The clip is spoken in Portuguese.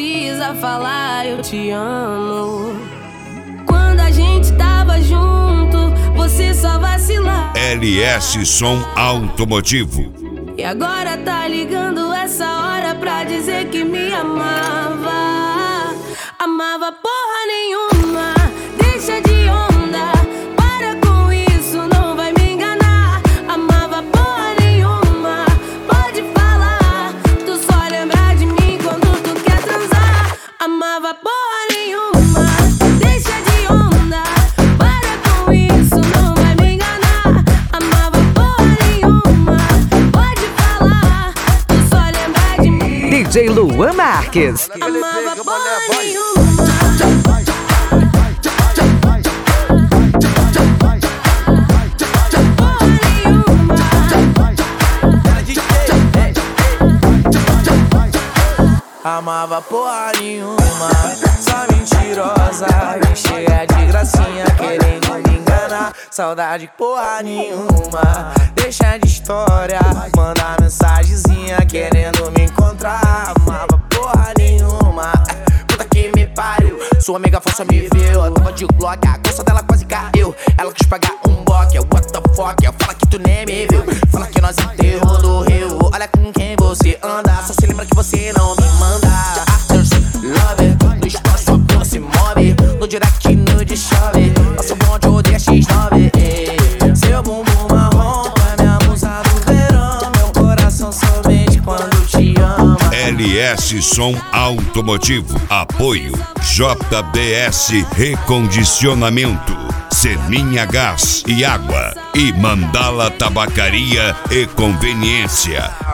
precisa falar eu te amo. Quando a gente tava junto, você só vacilava. LS Som Automotivo. E agora tá ligando essa hora pra dizer que me amava. Amava porra nenhuma, deixa de onda. Para com isso, não vai me enganar. Amava porra nenhuma, pode falar. Tu só lembra de mim quando tu quer transar. Amava porra nenhuma, deixa de onda. Para com isso, não vai me enganar. Amava porra nenhuma, pode falar. Tu só lembra de mim. DJ Luan Marques. Amava porra nenhuma. Amava porra nenhuma, só mentirosa, me cheia de gracinha, querendo me enganar. Saudade porra nenhuma, deixa de história, manda mensagenzinha, querendo me encontrar. Amava porra nenhuma, puta que me pariu. Sua amiga falsa me viu, eu tava de Glock, a calça dela quase caiu. Ela quis pagar um boque, what the fuck, fala que tu nem me viu. Fala que nós enterrou do rio, olha com quem você anda. Só se lembra que você não me manda. Love, no espaço sua bunda se move, no direct nude chove. Nosso bonde odeia X9. Seu bumbum marrom é minha musa do verão. Meu coração somente quando te ama. LS Som Automotivo. Apoio JBS Recondicionamento, Seninha Gás e Água e Mandala Tabacaria e Conveniência.